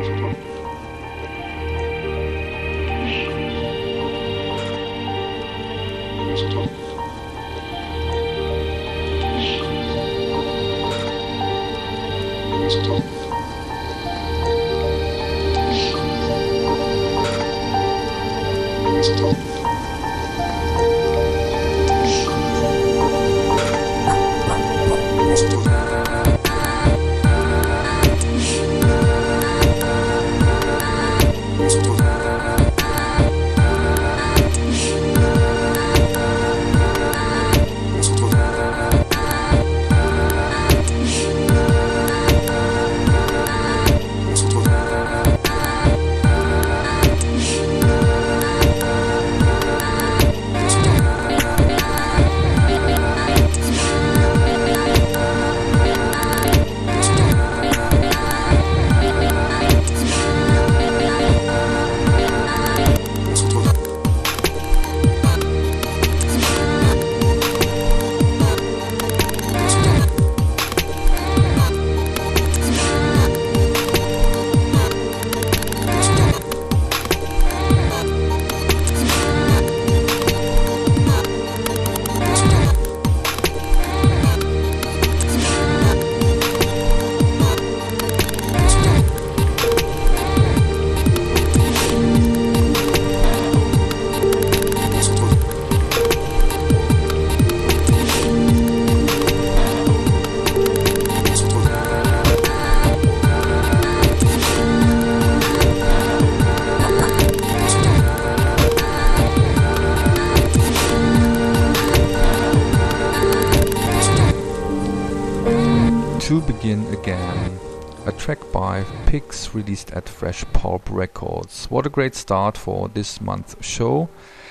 To Begin Again, a track by Pix released at Fresh Pulp Records. What a great start for this month's show.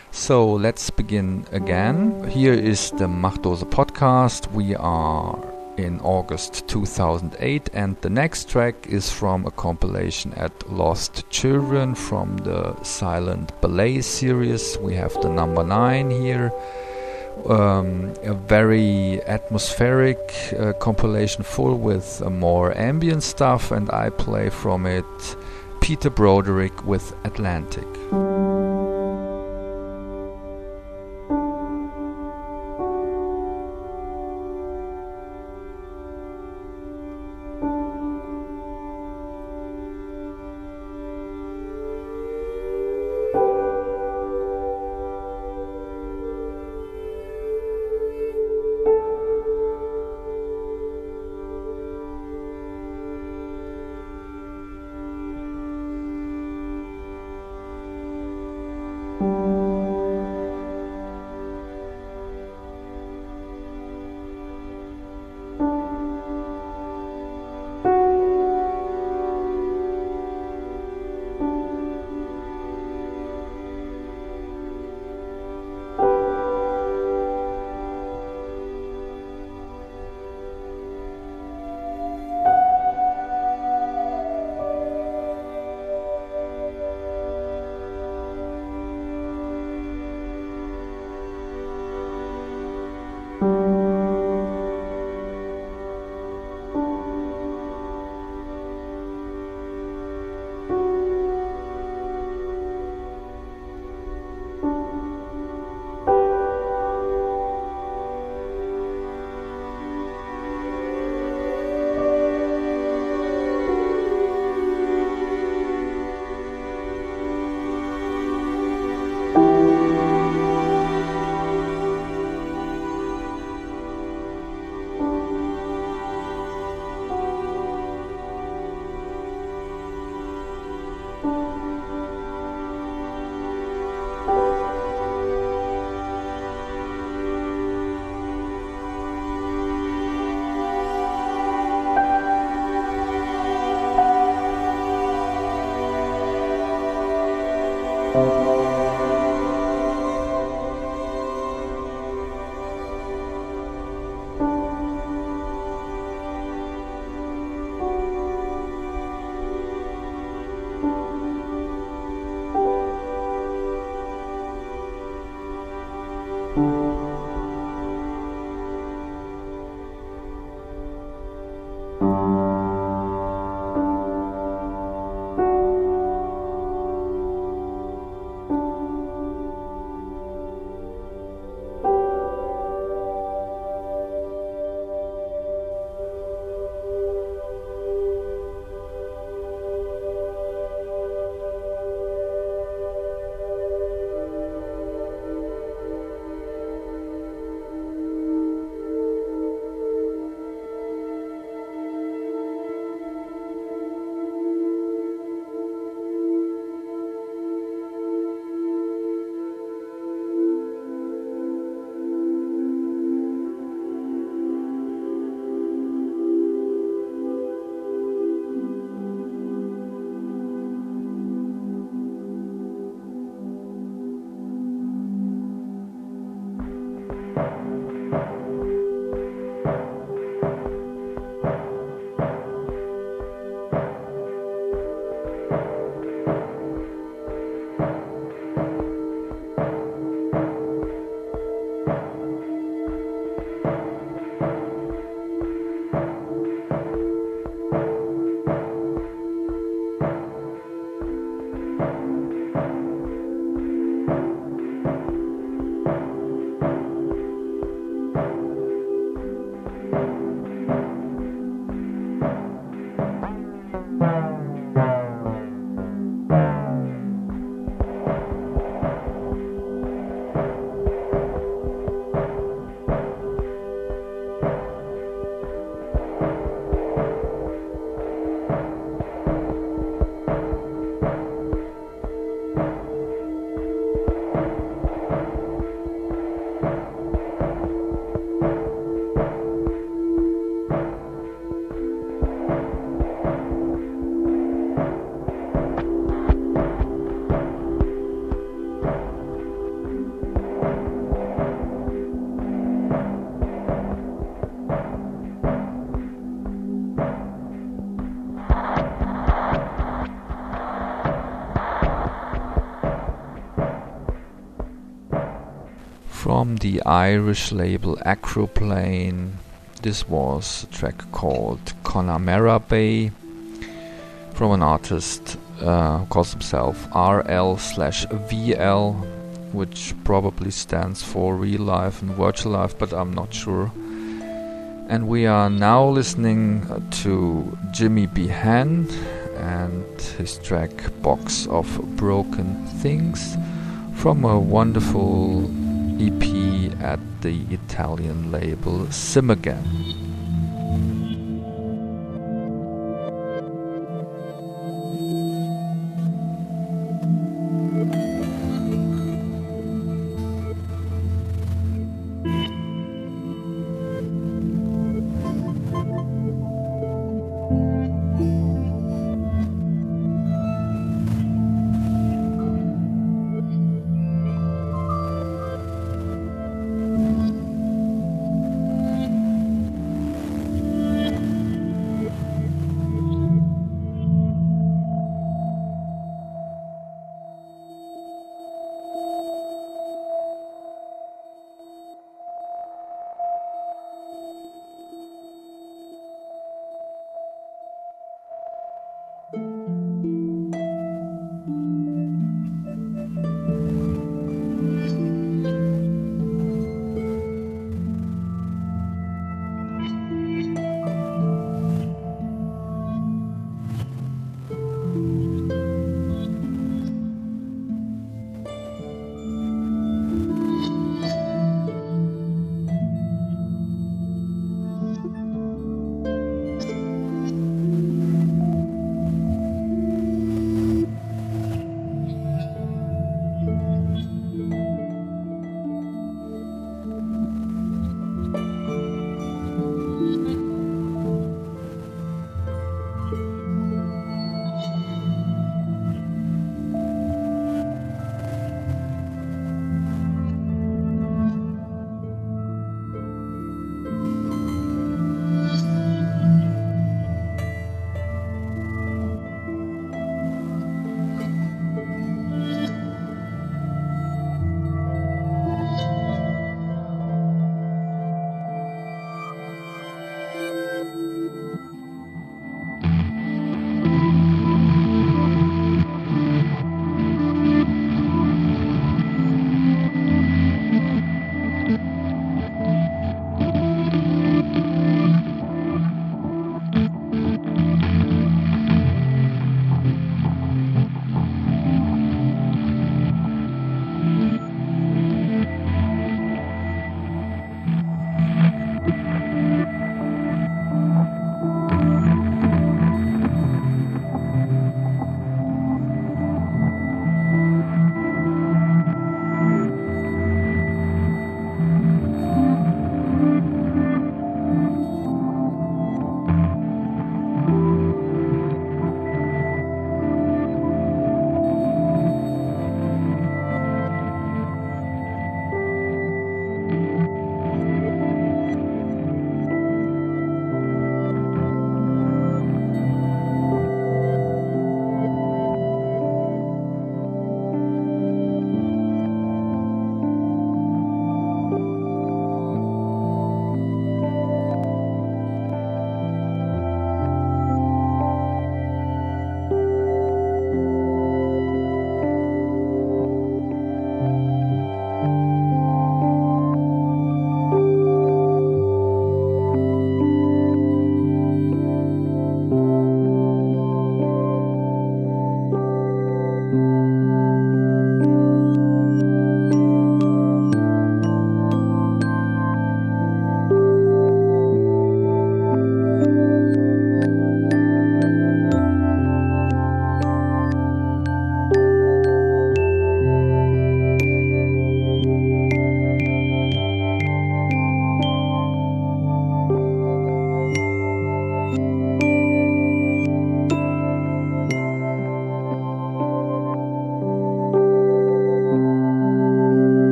So let's begin again. Here is the Machdose podcast. We are in August 2008 and the next track is from a compilation at Lost Children from the Silent Ballet series. We have the number 9 here. A very atmospheric compilation full with more ambient stuff, and I play from it Peter Broderick with Atlantic. From the Irish label Acroplane, this was a track called Connemara Bay from an artist who calls himself RL/VL, which probably stands for real life and virtual life, but I'm not sure. And we are now listening to Jimmy Behan and his track Box of Broken Things from a wonderful EP at the Italian label Simogan.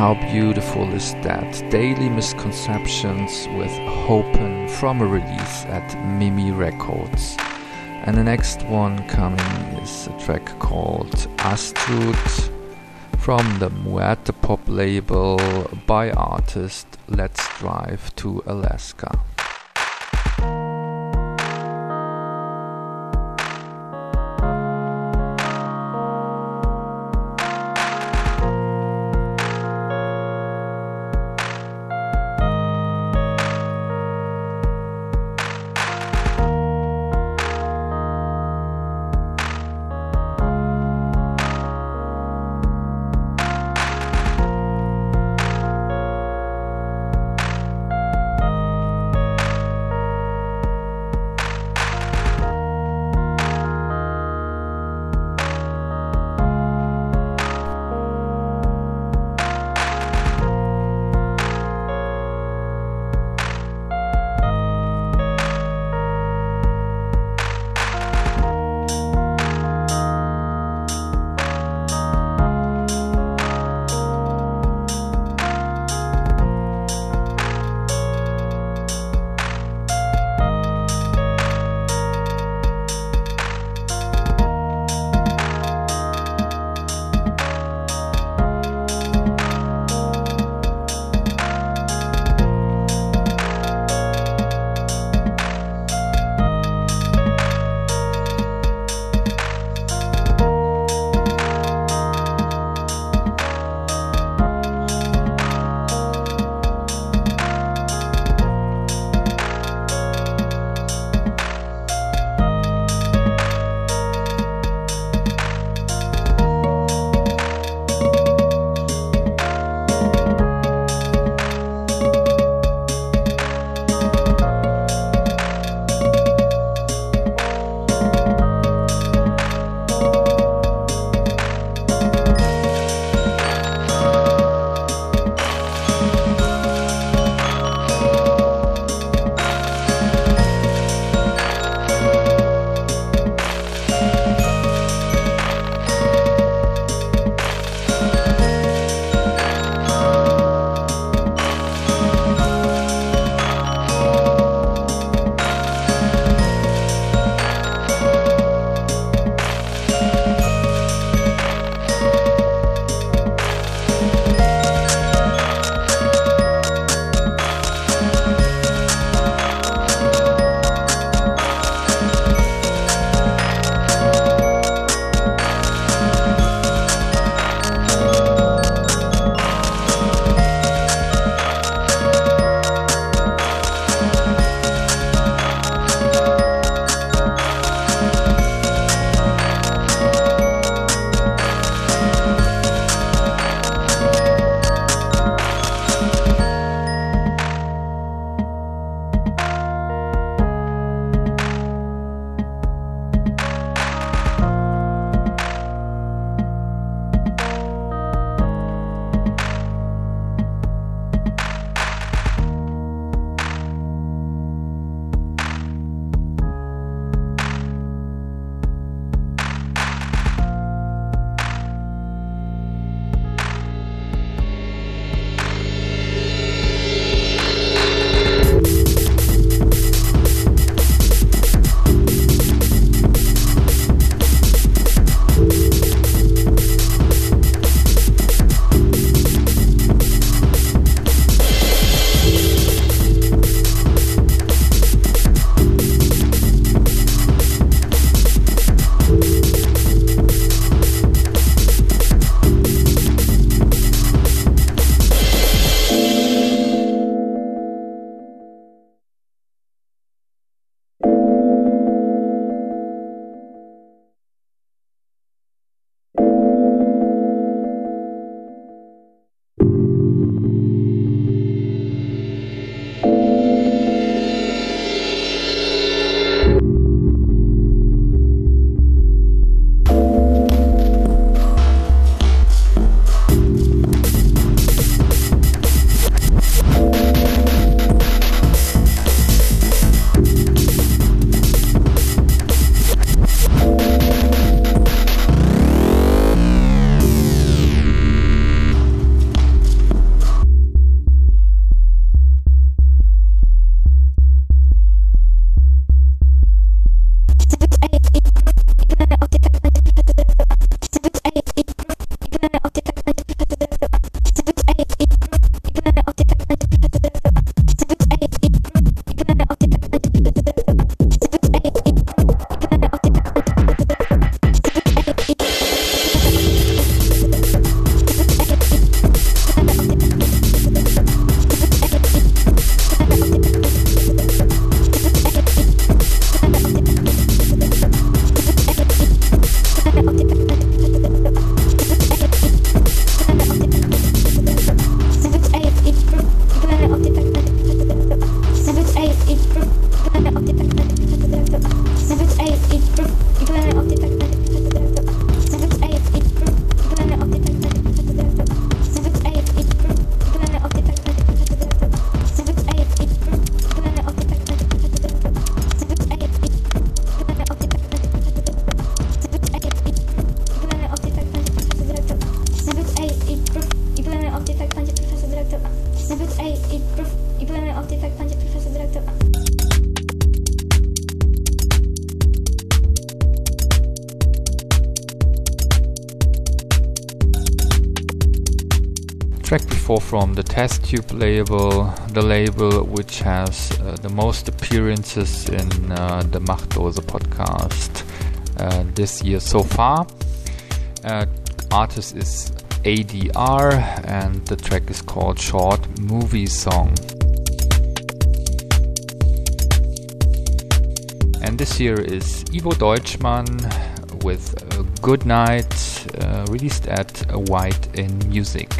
How beautiful is that? Daily Misconceptions with Hopen from a release at Mimi Records. And the next one coming is a track called Astrud from the Muerte Pop label by artist Let's Drive to Alaska. Nawet i byłem o tej fakt będzie profesor dyrektor. Track before from the Test Tube label, the label which has the most appearances in the Machtdose podcast this year so far. Artist is ADR and the track is called Short Movie Song. And this year is Ivo Deutschmann with Good Night, released at White in Music.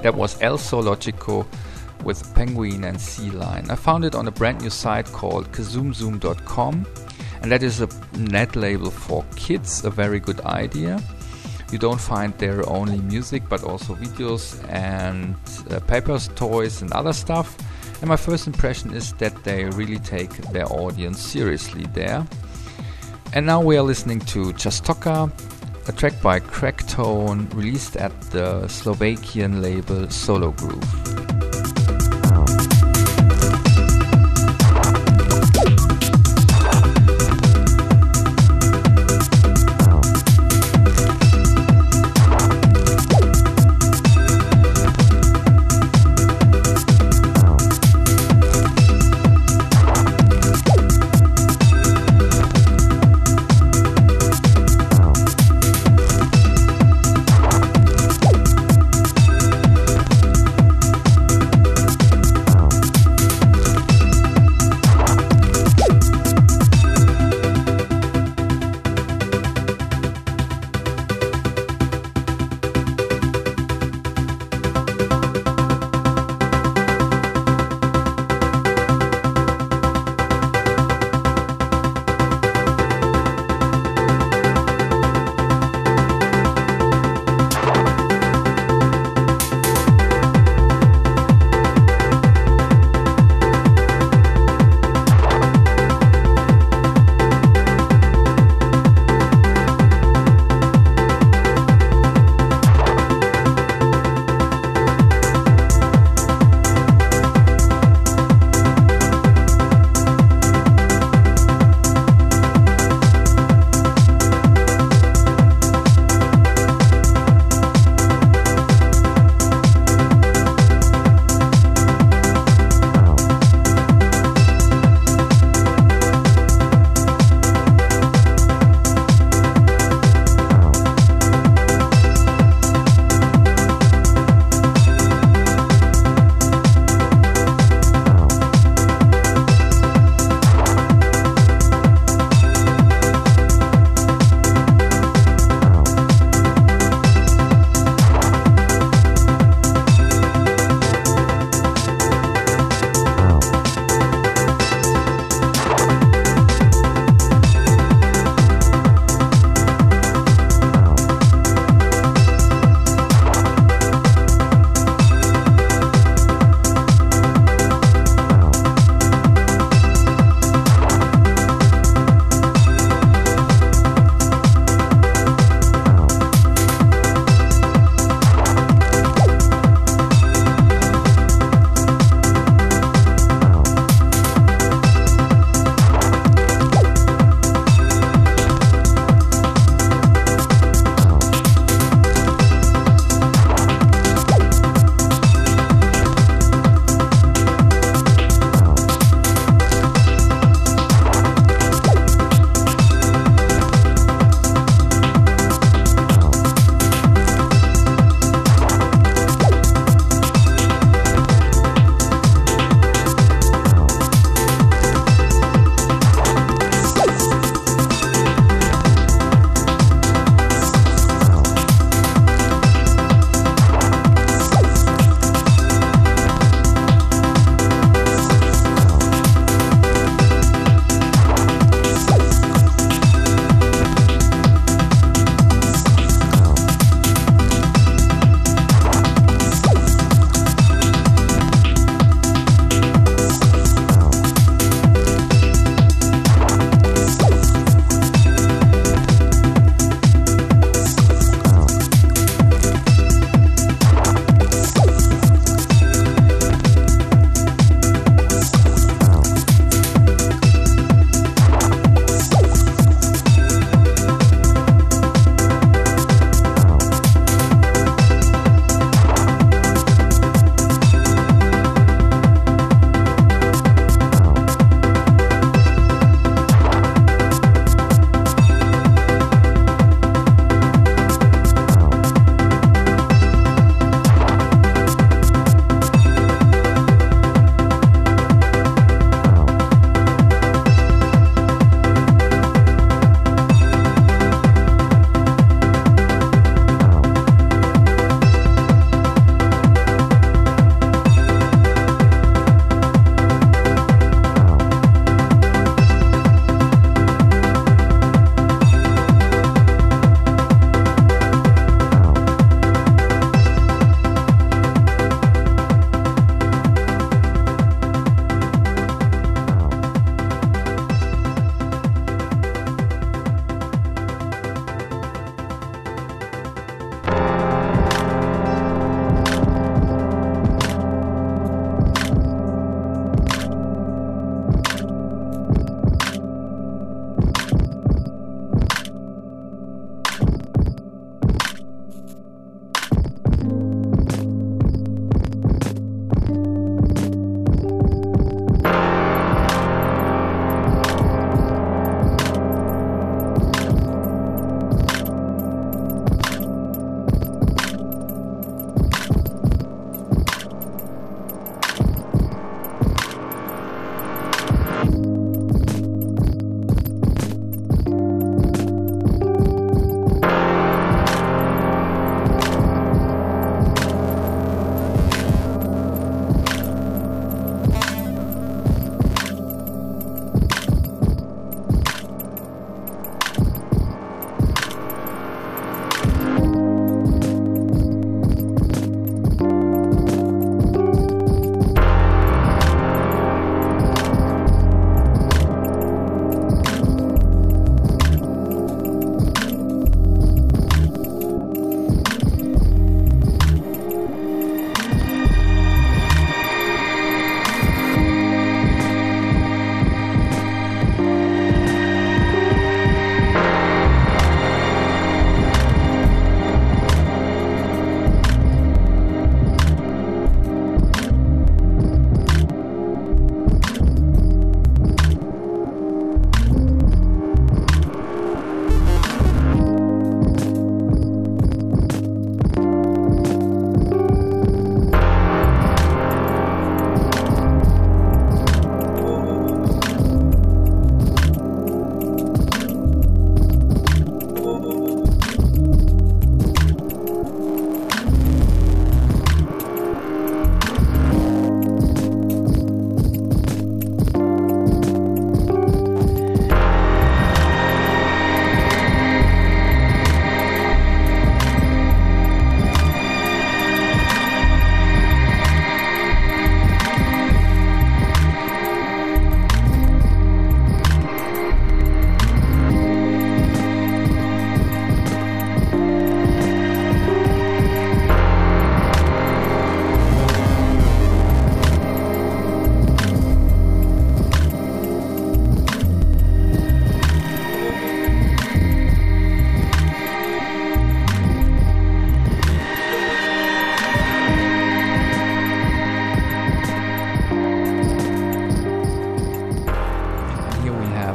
That was El Zoologico with Penguin and Sea Lion. I found it on a brand new site called kazumzoom.com, and that is a net label for kids, a very good idea. You don't find there only music but also videos and papers, toys and other stuff. And my first impression is that they really take their audience seriously there. And now we are listening to Chastoka, a track by Cracktone, released at the Slovakian label Solo Groove.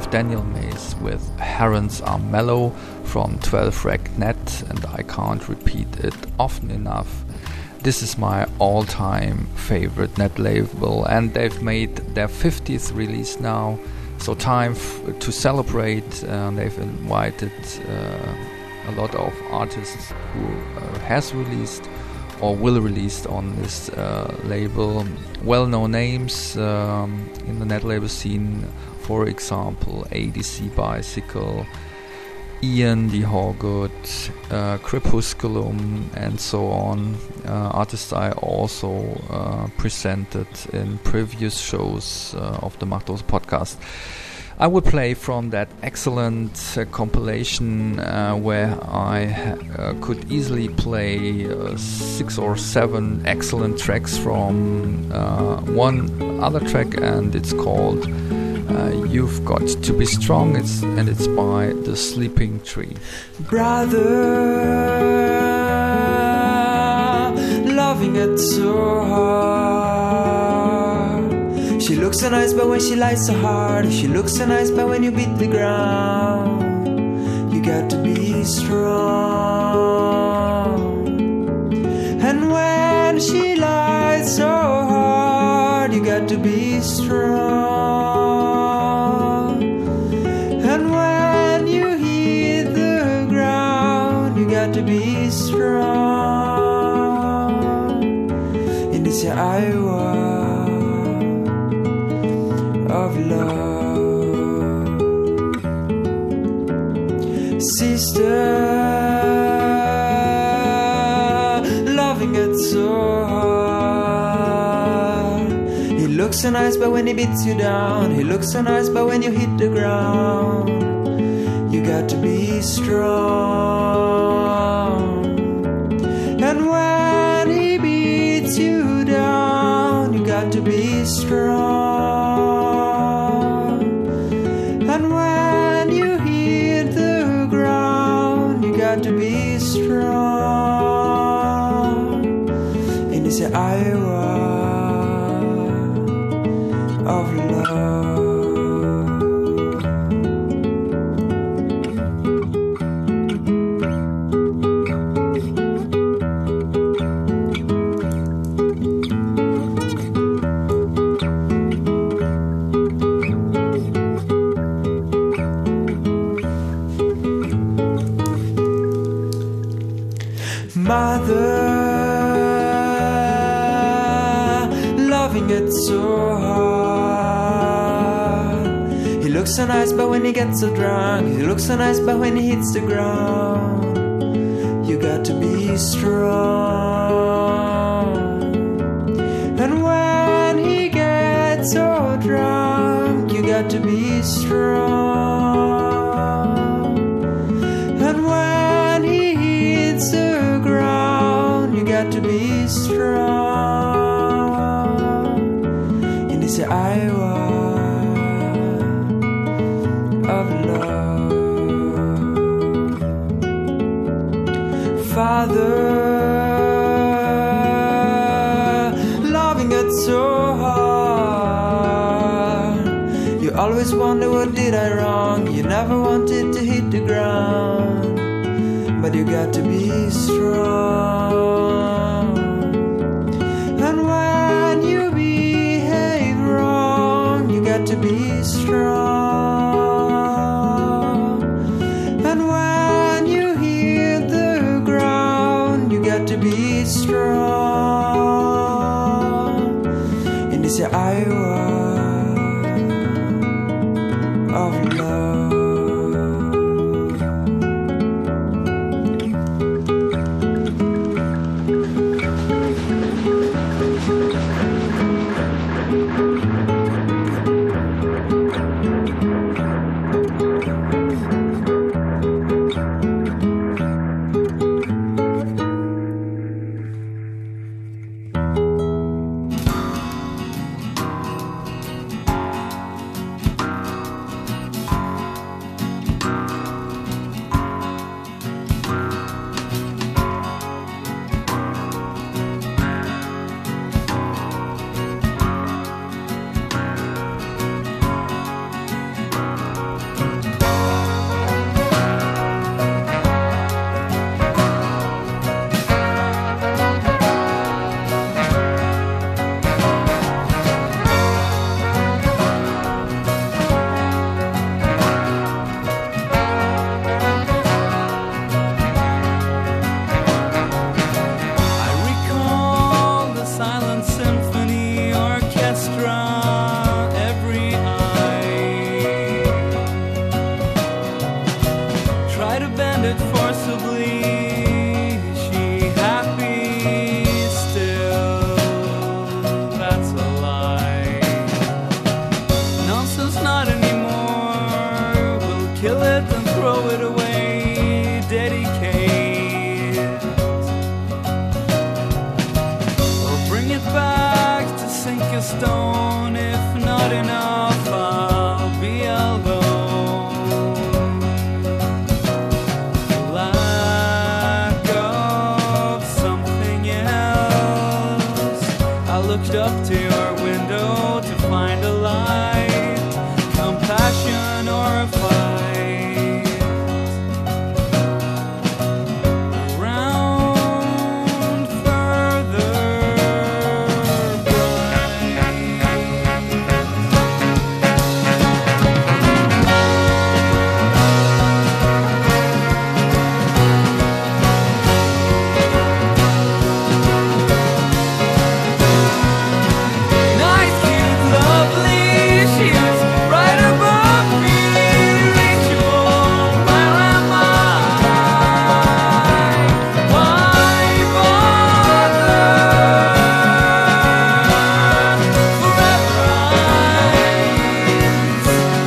of Daniel Mays with Herons Are Mellow from 12 Rec Net, and I can't repeat it often enough. This is my all-time favorite net label, and they've made their 50th release now, so time to celebrate. They've invited a lot of artists who has released or will release on this label. Well-known names in the net label scene, for example, ADC Bicycle, Ian the Horgood, Crepusculum, and so on. Artists I also presented in previous shows of the Machtlos podcast. I will play from that excellent compilation where I could easily play 6 or 7 excellent tracks from one other track, and it's called You've Got to Be Strong, and it's by The Sleeping Tree. Brother, loving it so hard. She looks so nice, but when she lies so hard. She looks so nice, but when you beat the ground, you got to be strong. And when she lies so hard, you got to be strong. And when you hit the ground, you got to be strong. In this Iowa of love, sister, loving it so hard. He looks so nice, but when he beats you down, he looks so nice, but when you hit the ground, you got to be strong. And when he beats you down, you got to be strong. And when you hit the ground, you got to be strong. In this Iowa of love. Mother, loving it so hard. He looks so nice, but when he gets so drunk, he looks so nice, but when he hits the ground, you got to be strong. And when he gets so drunk, you got to be strong. And when he hits the ground, you got to be strong. In this Iowa of love. Father, loving it so hard. You always wonder, what did I wrong? You never wanted to hit the ground, but you got to be strong. And when you behave wrong, you got to be strong. And when you hit the ground, you got to be strong. In this Iowa of love. kill it and throw it away, dedicate, or bring it back to sink a stone. If not enough, I'll be alone. Lack of something else, I looked up to your window to find a light, compassion or a fight. Around further nice, cute, lovely, she is right above me, reachable. Where am I? Why bother? Forever eyes,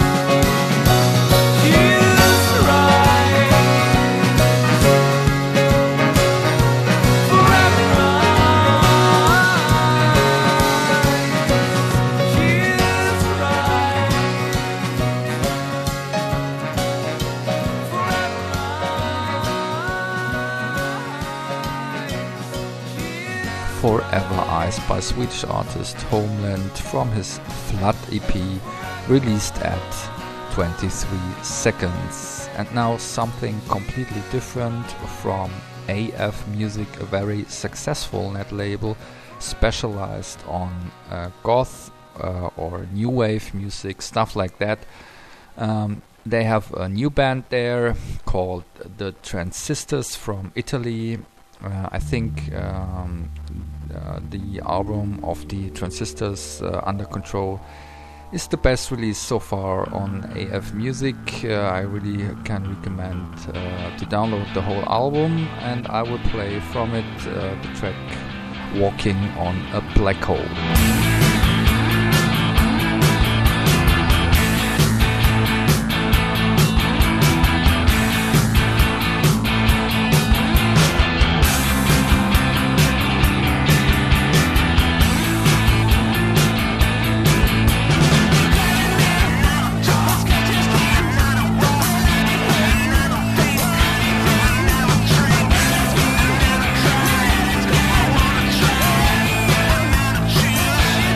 she's right. Forever eyes, she's right. Forever Eyes by Swedish artist Homeland from his Flood EP, released at 23 seconds. And now something completely different from AF Music, a very successful net label specialized on goth or new wave music, stuff like that. They have a new band there called the Transistors from Italy. I think the album of the Transistors, Under Control, is the best release so far on AF Music. I really can recommend to download the whole album, and I will play from it the track Walking on a Black Hole. She's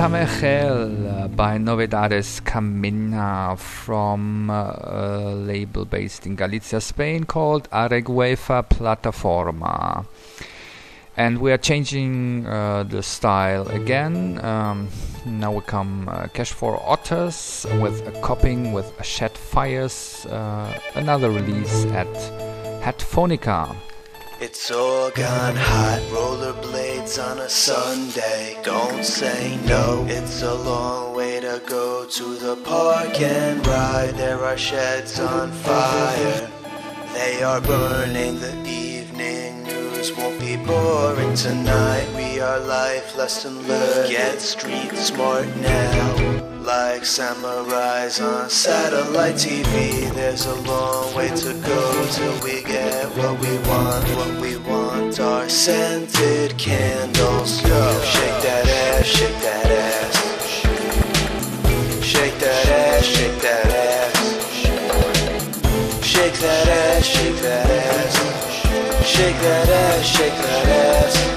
Samegel by Novedades Camina from a label based in Galicia, Spain called Areguefa Plataforma. And we are changing the style again. Now we come Cash for Otters with a Coping with Shed Fires, another release at Headphonica. It's all gone hot, rollerblades on a Sunday. Don't say no, it's a long way to go to the park and ride. There are sheds on fire, they are burning. The evening news won't be boring tonight. We are life lesson learned. Get street smart now, like samurais on satellite TV. There's a long way to go till we get what we want. What we want are scented candles. Go, shake that ass, shake that ass. Shake that ass, shake that ass. Shake that ass, shake that ass. Shake that ass, shake that ass.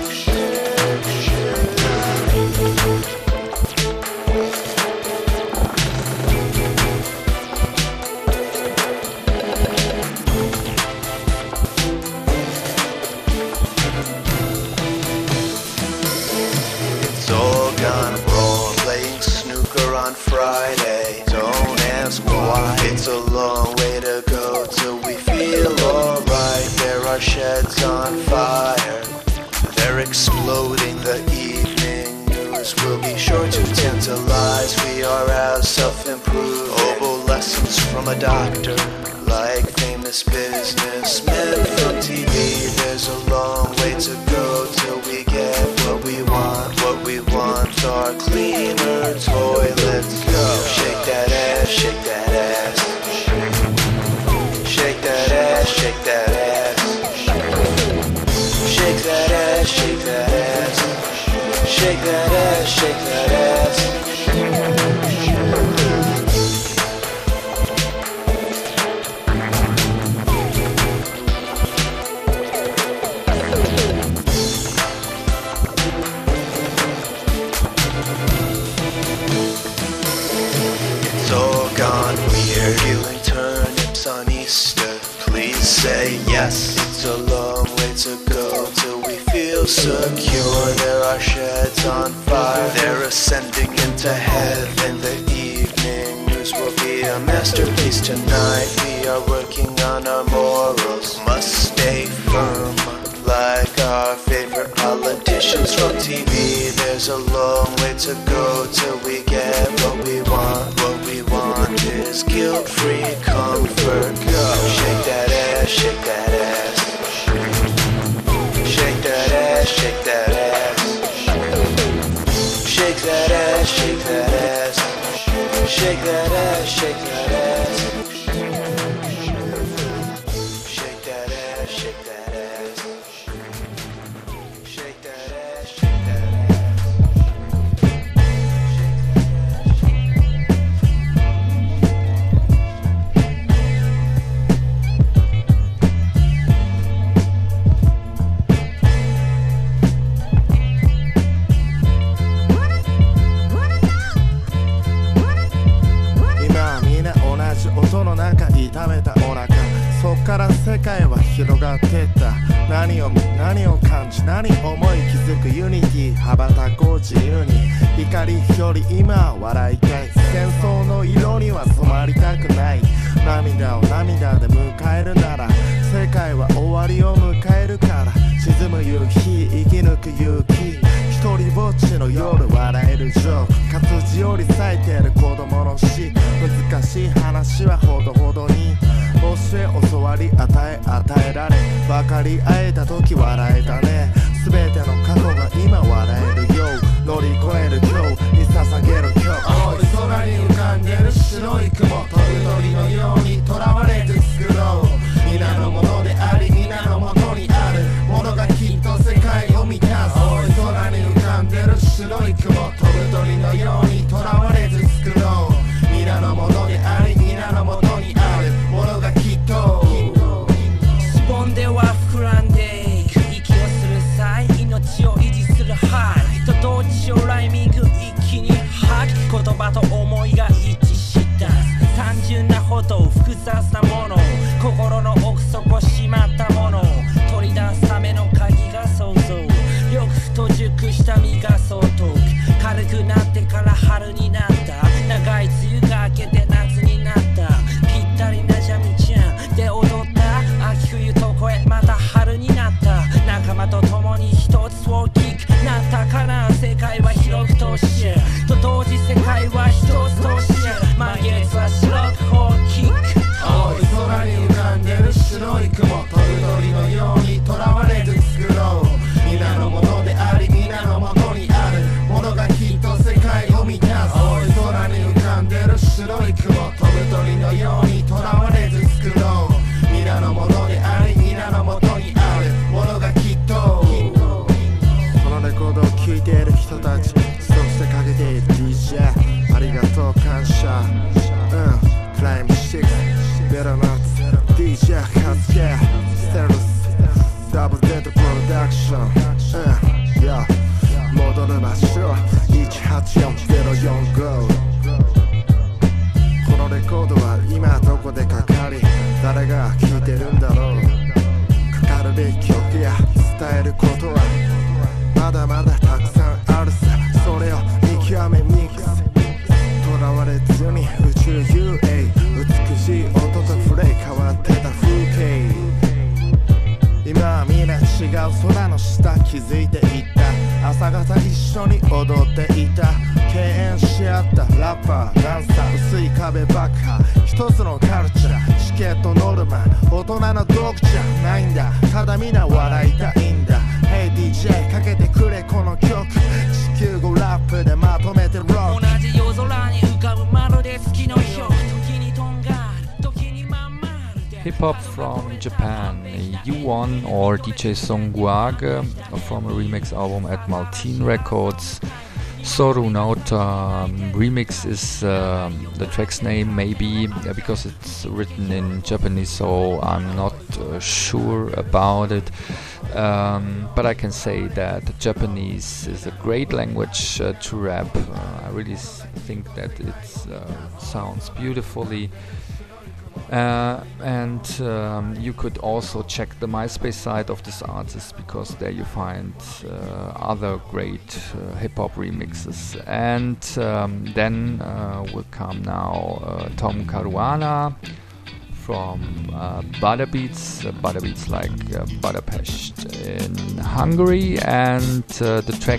Friday, don't ask why. It's a long way to go till we feel alright. There are sheds on fire, they're exploding. The evening news will be sure to tantalize. We are out self-improving, oboe lessons from a doctor, like famous businessmen from TV. There's a long way to go till we get what we want. What we want are cleaner toilets. Go, shake that ass, shake that ass. Shake that ass, shake that ass. Shake that ass, shake that ass. Shake that ass, shake that ass. Peeling turnips on Easter, please say yes. It's a long way to go till we feel secure. There are sheds on fire, they're ascending into heaven. The evening news will be a masterpiece tonight. We are working on our morals, must stay firm, like our favorite politicians from TV. There's a long way to go till we get what we want. What we want is guilt-free comfort. Go, shake that ass, shake that ass. Shake that ass, shake that ass. Shake that ass, shake that ass. Shake that ass, shake that ass. Shake that ass, shake that ass. Shake that ass, shake that ass. 世界は広がってった何を見何を感じ何思い気づくユニティ羽ばたこう自由に光より今笑いたい戦争の色には染まりたくない涙を涙で迎えるなら世界は終わりを迎えるから沈む夕日生き抜く勇気一人ぼっちの夜笑えるジョーク活字より咲いてる子供の死難しい話はほどほどに教え教わり与えられ分かり合えた時笑えたね全ての過去が今笑えるよ乗り越える今日に捧げる今日青い空に浮かんでる白い雲飛ぶ鳥のように囚われて作ろう皆のものであり皆のもとにあるものがきっと世界を満たす青い空に浮かんでる白い雲飛ぶ鳥のように囚われて作ろう皆のものであり皆のもとにあるものがきっとしぼんでは膨らんでいく息をする際命を維持するハイと同時将来ミング一気に曲や伝えることはまだまだたくさんあるさ。それを見極めミックス、とらわれずに宇宙遊泳、美しい音と触れ変わってた風景。今はみんな違う空の下気づいていた。朝方一緒に踊っていた。敬遠し合ったラッパーダンサー、薄い壁爆破、一つのカルチャー。チケットノルマ、大人の毒じゃないんだ。ただみんな笑いたいんだ。 Hey DJ かけてくれこの曲、地球語ラップでまとめてロック。 同じ夜空に浮かぶまるで月のよう、時にとんがる時にまんまるで Hip hop from Japan, U1 or DJ Songwage from a remix album at Maltin Records. Sorunauta remix is the track's name, maybe because it's written in Japanese, so I'm not sure about it. But I can say that Japanese is a great language to rap. I really think that it sounds beautifully. And you could also check the MySpace site of this artist, because there you find other great hip-hop remixes. And then will come now Tom Caruana from Butterbeats, Butterbeats like Budapest in Hungary, and the track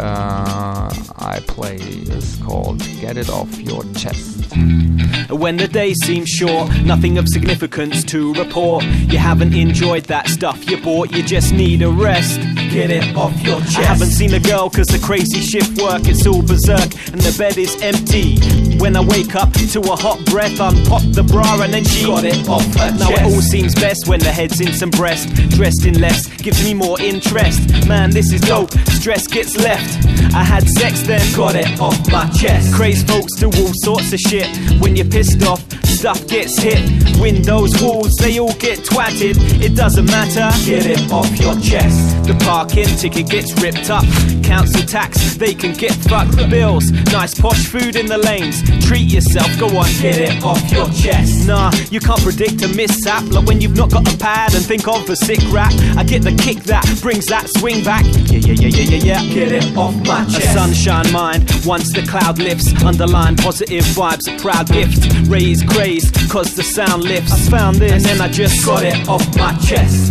I play is called Get It Off Your Chest. When the day seems short, nothing of significance to report. You haven't enjoyed that stuff you bought, you just need a rest. Get it off your chest. I haven't seen a girl cause the crazy shift work, it's all berserk and the bed is empty. When I wake up to a hot breath, unpop the bra and then she got it off her chest. Now it all seems best when the head's in some breast. Dressed in less, gives me more interest. Man, this is dope, stress gets left. I had sex then, got it off my chest. Crazed folks do all sorts of shit. When you're pissed off, stuff gets hit. Windows, walls, they all get twatted. It doesn't matter, get it off your chest. The parking ticket gets ripped up. Council tax, they can get fucked. Bills, nice posh food in the lanes. Treat yourself, go on, get it off your chest. Nah, you can't predict a mishap, like when you've not got a pad and think of a sick rap. I get the kick that brings that swing back. Yeah. Get it off my chest. A sunshine mind, once the cloud lifts. Underline positive vibes, a proud gift. Raise craze, cause the sound lifts. I found this, and then I just got it off my chest.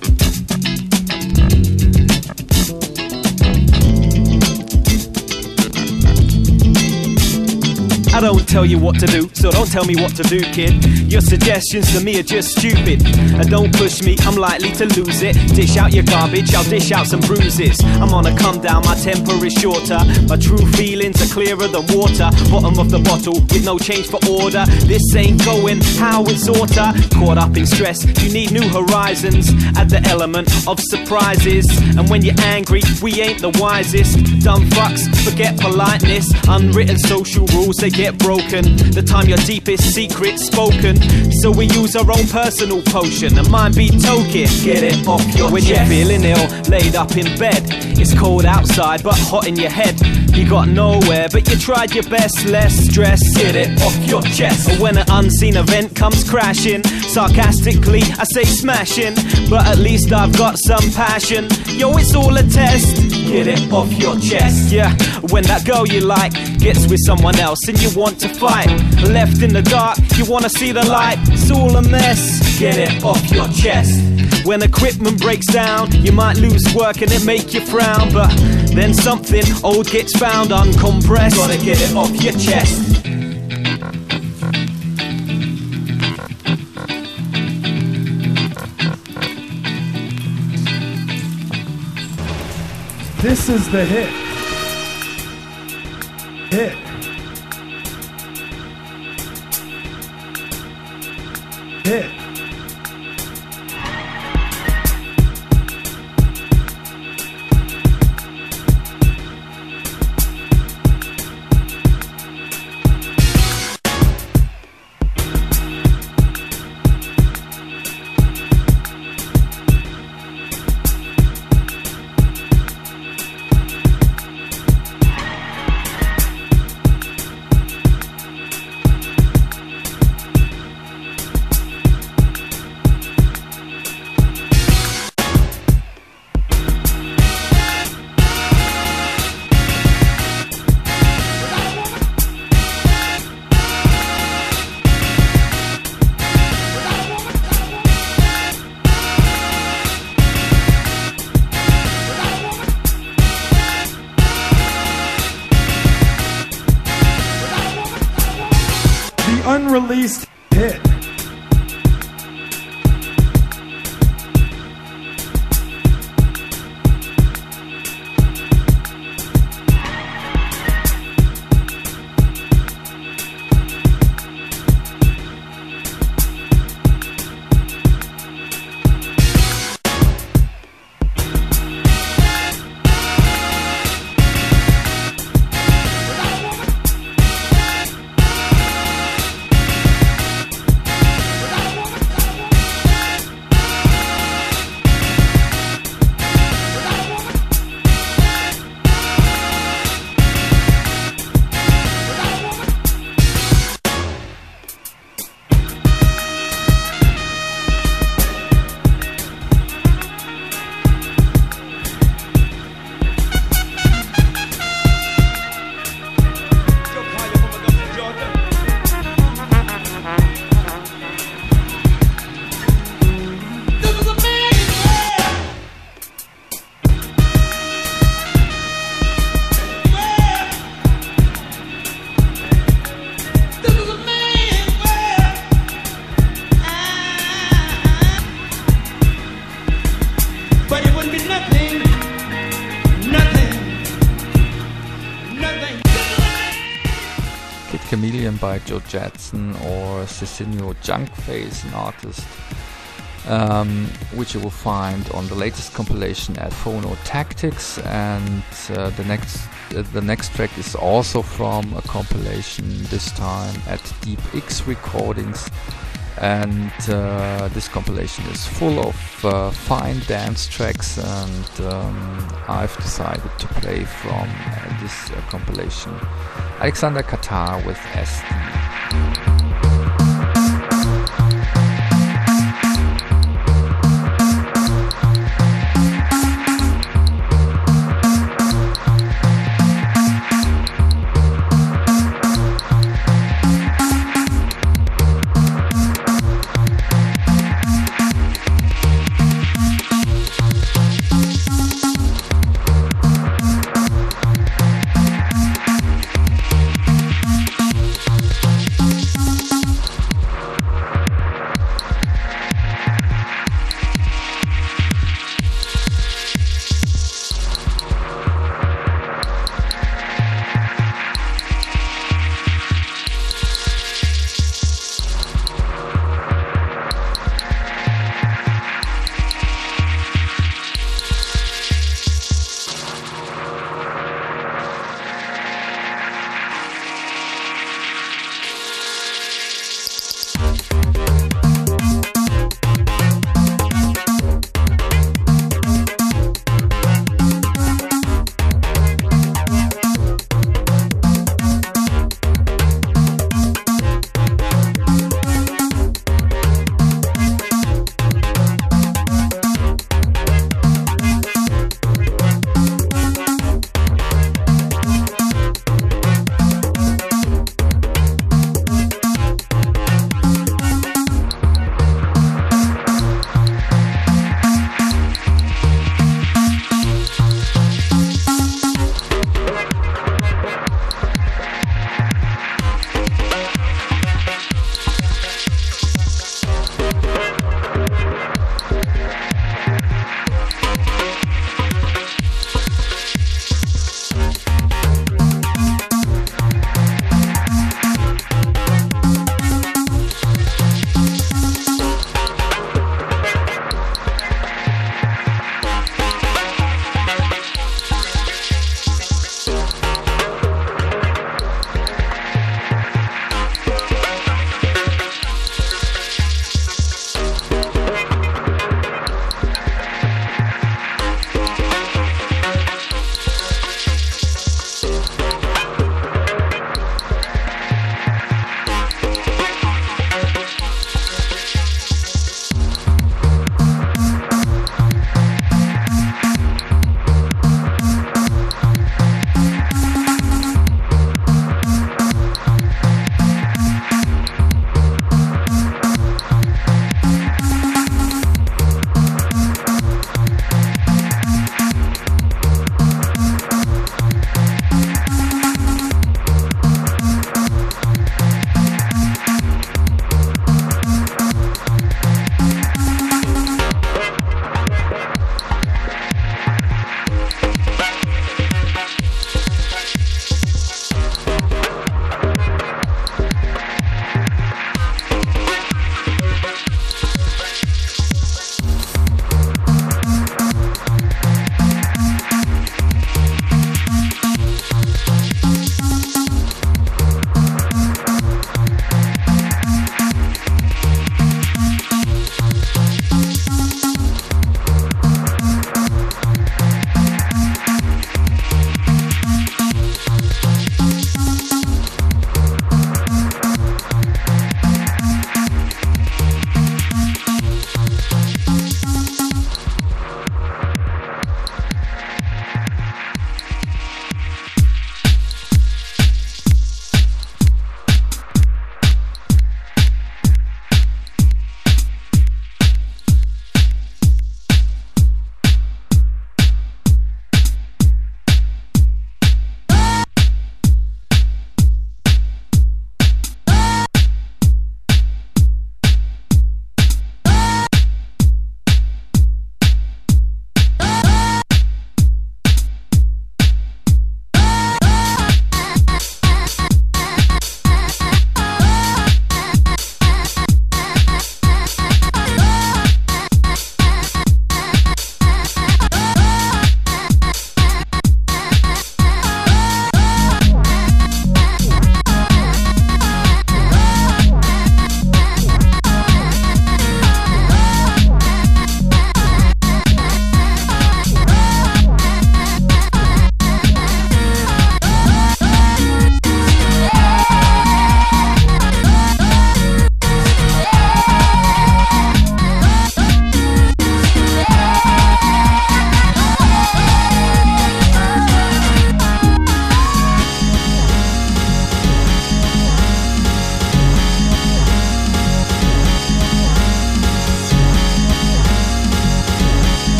I don't tell you what to do, so don't tell me what to do, kid. Your suggestions to me are just stupid. And don't push me, I'm likely to lose it. Dish out your garbage, I'll dish out some bruises. I'm on a come down, my temper is shorter. My true feelings are clearer than water. Bottom of the bottle, with no change for order. This ain't going how it's oughta. Caught up in stress, you need new horizons. Add the element of surprises. And when you're angry, we ain't the wisest. Dumb fucks, forget politeness. Unwritten social rules, they get broken the time your deepest secret's spoken. So we use our own personal potion, and mine be token. Get it off your when chest. You're feeling ill, laid up in bed. It's cold outside but hot in your head. You got nowhere but you tried your best. Less stress, get it off your chest. Or when an unseen event comes crashing, sarcastically I say smashing, but at least I've got some passion. Yo, it's all a test. Get it off your chest. Yeah, when that girl you like gets with someone else and you want to fight, left in the dark, you wanna see the light. It's all a mess. Get it off your chest. When equipment breaks down, you might lose work and it make you frown, but then something old gets found uncompressed. Gotta get it off your chest. This is the hit. Hit. Hit. least hit. Chameleon by Joe Jackson, or Cecinio Junkface, an artist which you will find on the latest compilation at Phono Tactics. And the next track is also from a compilation, this time at Deep X Recordings. And this compilation is full of fine dance tracks, and I've decided to play from this compilation Alexander Katar with SD.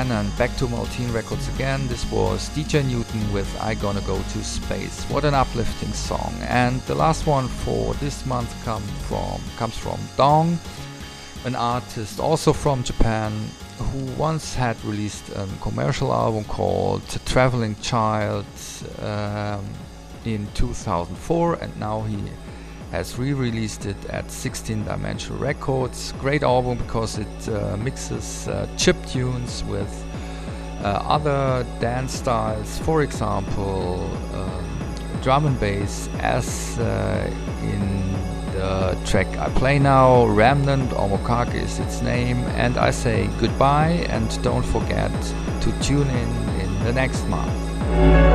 Japan and back to Maltine Records again. This was DJ Newton with I Gonna Go to Space. What an uplifting song. And the last one for this month comes from Dong, an artist also from Japan who once had released a commercial album called Traveling Child in 2004, and now he has re-released it at 16 Dimensional Records. Great album because it mixes chiptunes with other dance styles, for example drum and bass, as in the track I play now, Remnant Omokage is its name. And I say goodbye, and don't forget to tune in the next month.